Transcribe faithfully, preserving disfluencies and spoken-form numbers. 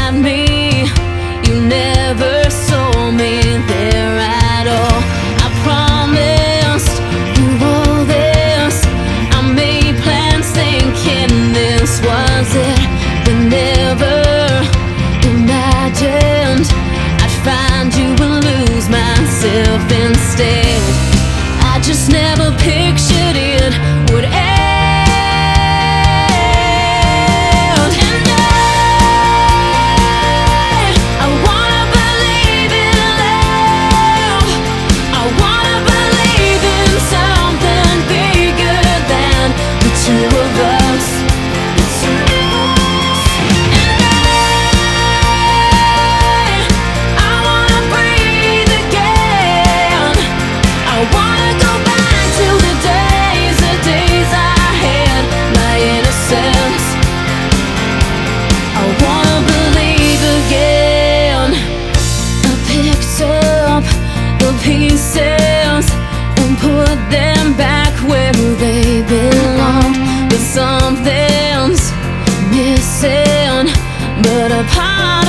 at me. You never saw me there at all. I promised you all this. I made plans thinking this was it, but never imagined I'd find you and lose myself instead. I just never pictured it would end. Pieces and put them back where they belong, but something's missing, but a part